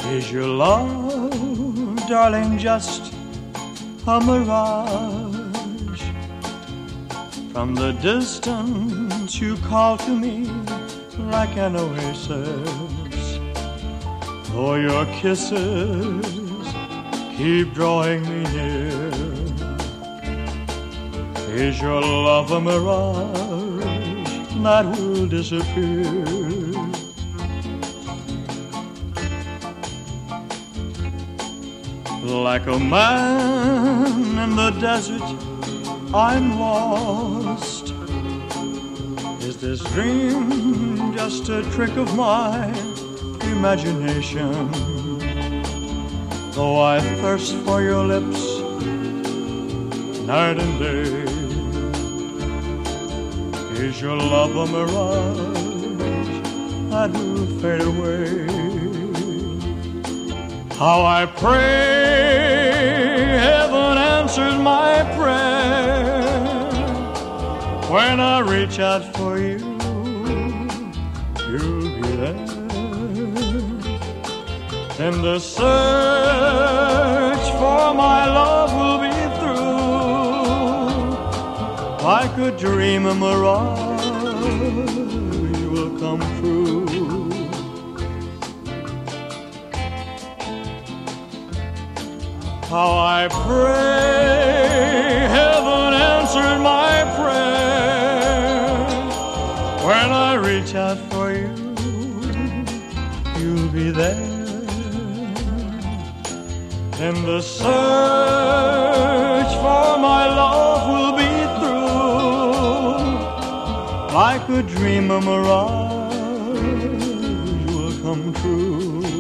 Is your love, darling, just a mirage? From the distance you call to me like an oasis. Oh, your kisses keep drawing me near. Is your love a mirage that will disappear? Like a man in the desert, I'm lost. Is this dream just a trick of my imagination? Though I thirst for your lips night and day, is your love a mirage that will fade away? How I pray heaven answers my prayer when I reach out for you, you'll be there. And the search for my love will be through. Like a dream, a mirage will come true. How I pray heaven answered my prayer when I reach out for you, you'll be there. And the search for my love will be through. Like a dream, a mirage will come true.